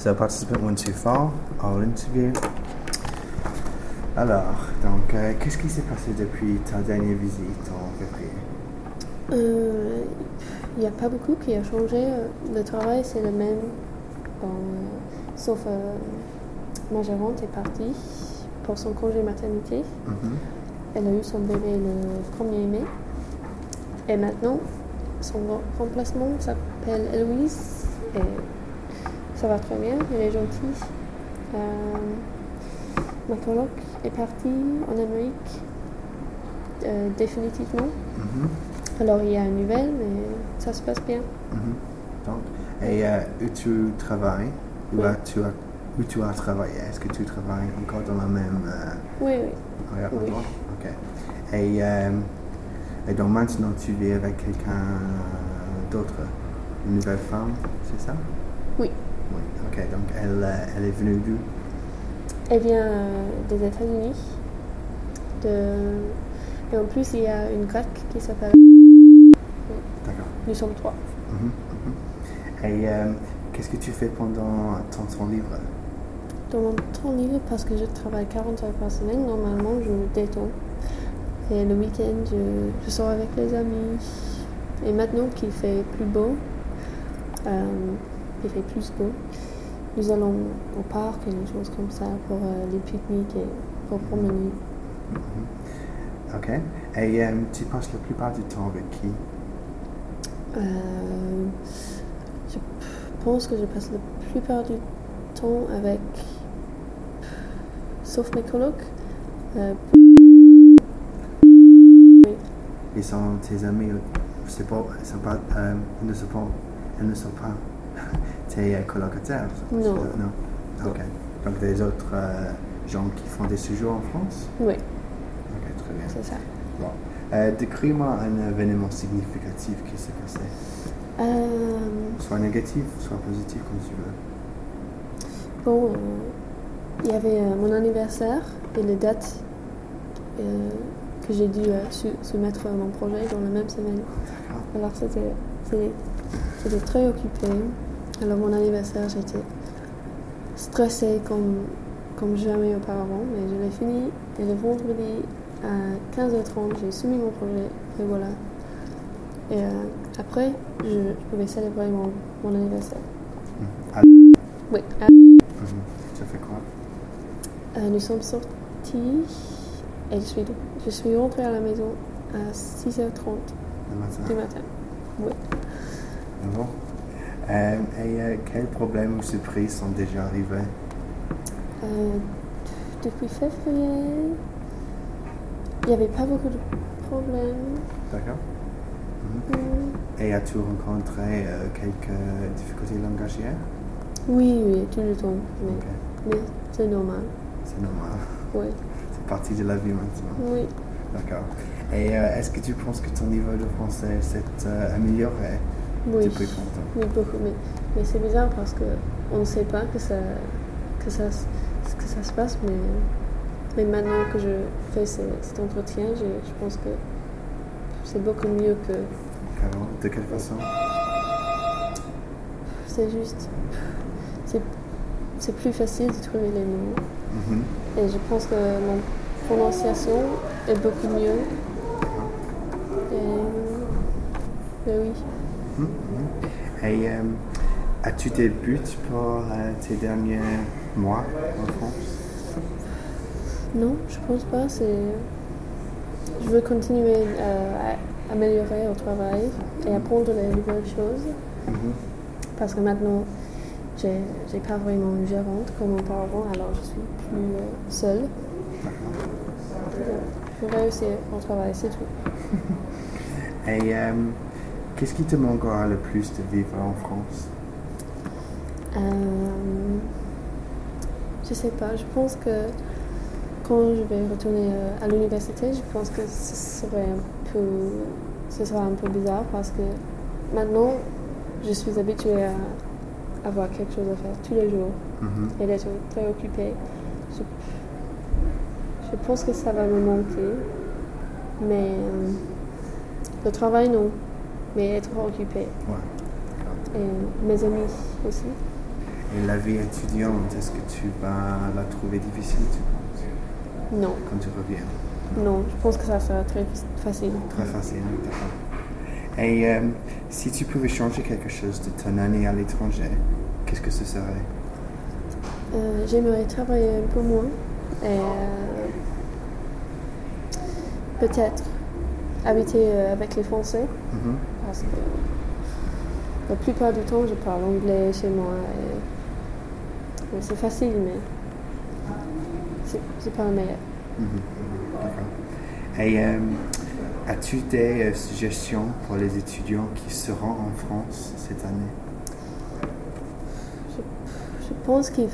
So participant 1, 2, 4, all interview. Alors, donc, qu'est-ce qui s'est passé depuis ta dernière visite en février? Il n'y a pas beaucoup qui a changé. Le travail, c'est le même. Sauf ma gérante est partie pour son congé maternité. Elle a eu son bébé le 1er mai. Et maintenant, son remplacement s'appelle Héloïse. Et ça va très bien, elle est gentille. Ma coloc est partie en Amérique définitivement. Alors il y a une nouvelle, mais ça se passe bien. Donc, et où tu travailles? Oui. Où tu as travaillé? Est-ce que tu travailles encore dans la même... Oui. Oui. Ok. Et donc maintenant tu vis avec quelqu'un d'autre? Une nouvelle femme, c'est ça? Oui. Ok, donc elle est venue d'où? Elle vient des États-Unis. Et en plus, il y a une grecque qui s'appelle... D'accord. Nous sommes 3. Et qu'est-ce que tu fais pendant ton temps libre? Dans mon temps libre, parce que je travaille 40 heures par semaine, normalement, je me détends. Et le week-end, je sors avec les amis. Et maintenant qu'il fait plus beau, il fait plus beau, nous allons au parc et des choses comme ça pour les pique-niques et pour promener. Ok. Et tu passes la plupart du temps avec qui? Je pense que je passe la plupart du temps avec, sauf mes colocs. Ils sont tes amis, ils ne sont pas tes colocataires? Non. Ok. Donc des autres gens qui font des séjours en France? Oui. Ok, très bien. C'est ça. Bon. Décris-moi un événement significatif qui s'est passé. Soit négatif, soit positif, comme tu veux. Bon, il y avait mon anniversaire et les dates que j'ai dû soumettre mon projet dans la même semaine. Alors c'était très occupé. Alors mon anniversaire, j'étais stressée comme jamais auparavant, mais je l'ai fini. Et le vendredi à 15h30, j'ai soumis mon projet et voilà. Et après, je pouvais célébrer mon anniversaire. Oui. Ça fait quoi? Nous sommes sortis et je suis rentrée à la maison à 6h30 du matin. Oui. Bon. Et quels problèmes ou surprises sont déjà arrivés? Depuis février, il n'y avait pas beaucoup de problèmes. D'accord. Et as-tu rencontré quelques difficultés langagières? Oui, tout le temps. Mais c'est normal. C'est normal. Oui. C'est partie de la vie maintenant. Oui. D'accord. Et est-ce que tu penses que ton niveau de français s'est amélioré depuis longtemps? Oui, beaucoup. Mais c'est bizarre parce qu'on ne sait pas que ça se passe. Mais maintenant que je fais cet entretien, je pense que c'est beaucoup mieux que... De quelle façon? C'est juste... C'est plus facile de trouver les mots. Et je pense que mon prononciation est beaucoup mieux. Et oui. Et as-tu des buts pour tes derniers mois en France? Non, je pense pas. Je veux continuer à améliorer au travail et apprendre les nouvelles choses. Parce que maintenant, j'ai pas vraiment une gérante comme auparavant, alors je suis plus seule. Je veux réussir au travail, c'est tout. Et qu'est-ce qui te manquera le plus de vivre en France? Je sais pas, je pense que quand je vais retourner à l'université, je pense que ce sera un peu bizarre parce que maintenant, je suis habituée à avoir quelque chose à faire tous les jours et d'être très occupée. Je pense que ça va me manquer, mais le travail non, mais être occupée. Ouais. Et mes amis aussi. Et la vie étudiante, est-ce que tu vas la trouver difficile, tu penses? Non. Quand tu reviens? Non, je pense que ça sera très facile. Très facile, d'accord. Et si tu pouvais changer quelque chose de ton année à l'étranger, qu'est-ce que ce serait? J'aimerais travailler un peu moins et peut-être habiter avec les Français parce que la plupart du temps je parle anglais chez moi et c'est facile mais c'est pas le meilleur. D'accord. Et as-tu des suggestions pour les étudiants qui seront en France cette année? Je pense qu'il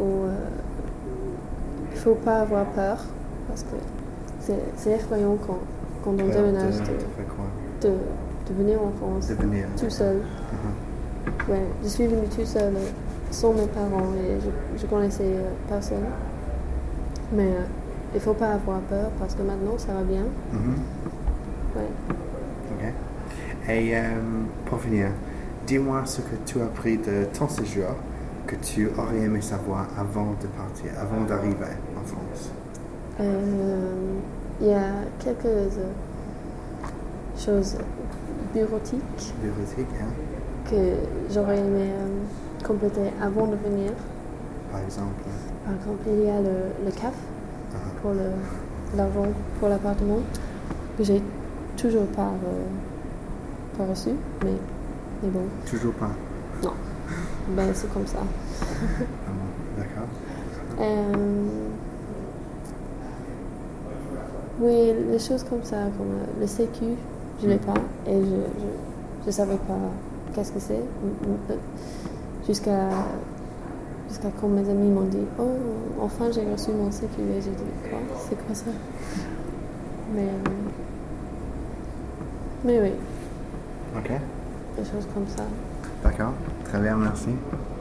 faut pas avoir peur parce que c'est effrayant quand on déménage de venir en France tout seul. Ouais, je suis venue tout seul sans mes parents et je connaissais personne. Mais il faut pas avoir peur parce que maintenant ça va bien. Ouais. Ok. Et pour finir, dis-moi ce que tu as appris de ton séjour que tu aurais aimé savoir avant de partir, avant d'arriver en France. Il y a quelques choses bureautiques que j'aurais aimé compléter avant de venir. Par exemple, il y a le CAF pour l'argent pour l'appartement que j'ai toujours pas reçu, mais bon. Toujours pas? Non. Ben c'est comme ça. D'accord. Oui, les choses comme ça, comme le sécu, je l'ai pas et je savais pas qu'est-ce que c'est jusqu'à quand mes amis m'ont dit « Oh, enfin j'ai reçu mon sécu » et j'ai dit « Quoi? C'est quoi ça ?» Mais oui. Ok. Des choses comme ça. D'accord. Très bien, merci.